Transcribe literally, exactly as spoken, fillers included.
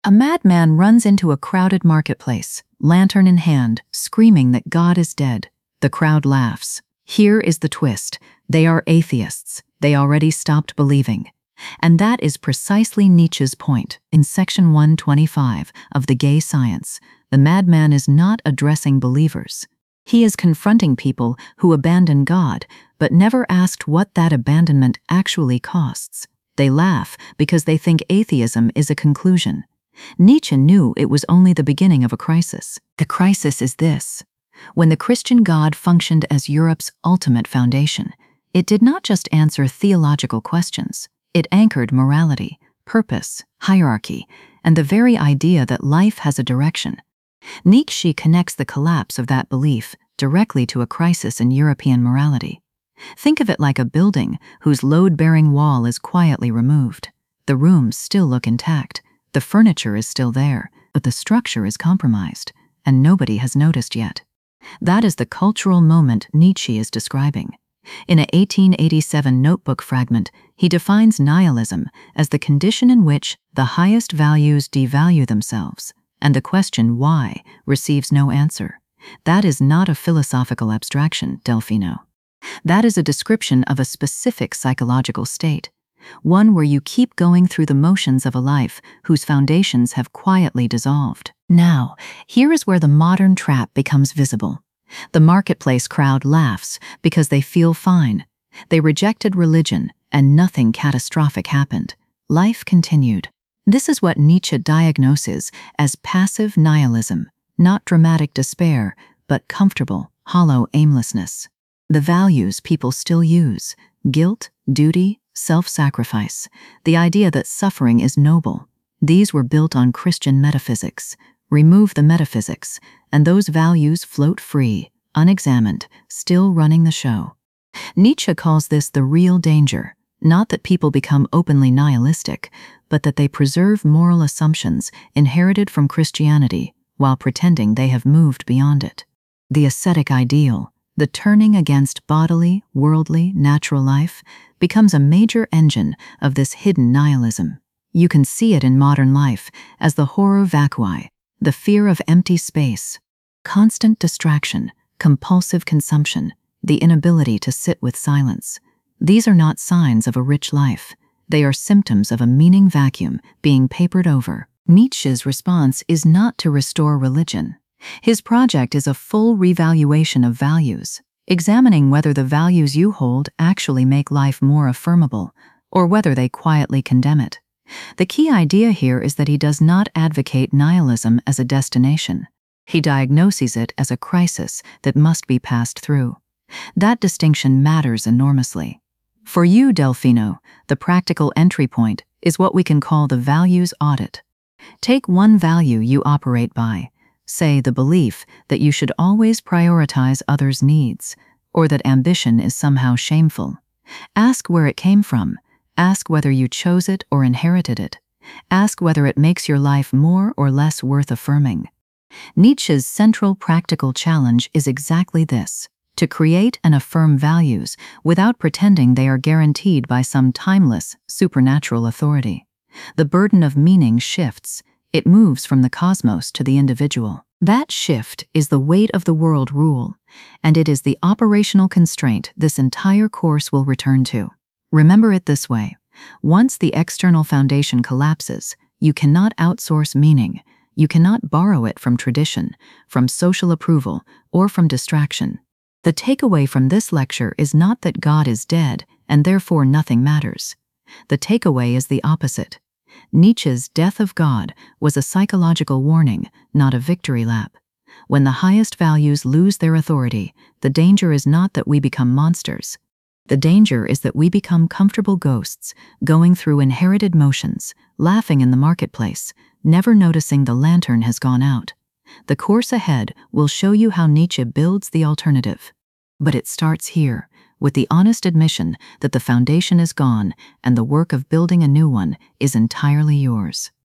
A madman runs into a crowded marketplace, lantern in hand, screaming that God is dead. The crowd laughs. Here is the twist. They are atheists. They already stopped believing. And that is precisely Nietzsche's point. In section one twenty-five of The Gay Science, the madman is not addressing believers. He is confronting people who abandon God, but never asked what that abandonment actually costs. They laugh because they think atheism is a conclusion. Nietzsche knew it was only the beginning of a crisis. The crisis is this. When the Christian God functioned as Europe's ultimate foundation, it did not just answer theological questions. It anchored morality, purpose, hierarchy, and the very idea that life has a direction. Nietzsche connects the collapse of that belief directly to a crisis in European morality. Think of it like a building whose load-bearing wall is quietly removed. The rooms still look intact, the furniture is still there, but the structure is compromised, and nobody has noticed yet. That is the cultural moment Nietzsche is describing. In an eighteen eighty-seven notebook fragment, he defines nihilism as the condition in which the highest values devalue themselves, and the question why receives no answer. That is not a philosophical abstraction, Delfino. That is a description of a specific psychological state, one where you keep going through the motions of a life whose foundations have quietly dissolved. Now, here is where the modern trap becomes visible. The marketplace crowd laughs because they feel fine. They rejected religion, and nothing catastrophic happened. Life continued. This is what Nietzsche diagnoses as passive nihilism, not dramatic despair, but comfortable, hollow aimlessness. The values people still use: guilt, duty, self-sacrifice, the idea that suffering is noble. These were built on Christian metaphysics. Remove the metaphysics, and those values float free, unexamined, still running the show. Nietzsche calls this the real danger, not that people become openly nihilistic, but that they preserve moral assumptions inherited from Christianity while pretending they have moved beyond it. The ascetic ideal, the turning against bodily, worldly, natural life, becomes a major engine of this hidden nihilism. You can see it in modern life as the horror vacui, the fear of empty space, constant distraction, compulsive consumption, the inability to sit with silence. These are not signs of a rich life. They are symptoms of a meaning vacuum being papered over. Nietzsche's response is not to restore religion. His project is a full revaluation of values, examining whether the values you hold actually make life more affirmable, or whether they quietly condemn it. The key idea here is that he does not advocate nihilism as a destination. He diagnoses it as a crisis that must be passed through. That distinction matters enormously. For you, Delfino, the practical entry point is what we can call the values audit. Take one value you operate by, say the belief that you should always prioritize others' needs, or that ambition is somehow shameful. Ask where it came from. Ask whether you chose it or inherited it. Ask whether it makes your life more or less worth affirming. Nietzsche's central practical challenge is exactly this: to create and affirm values without pretending they are guaranteed by some timeless, supernatural authority. The burden of meaning shifts. It moves from the cosmos to the individual. That shift is the weight of the world rule, and it is the operational constraint this entire course will return to. Remember it this way: once the external foundation collapses, you cannot outsource meaning. You cannot borrow it from tradition, from social approval, or from distraction. The takeaway from this lecture is not that God is dead, and therefore nothing matters. The takeaway is the opposite. Nietzsche's Death of God was a psychological warning, not a victory lap. When the highest values lose their authority, the danger is not that we become monsters. The danger is that we become comfortable ghosts, going through inherited motions, laughing in the marketplace, never noticing the lantern has gone out. The course ahead will show you how Nietzsche builds the alternative. But it starts here, with the honest admission that the foundation is gone and the work of building a new one is entirely yours.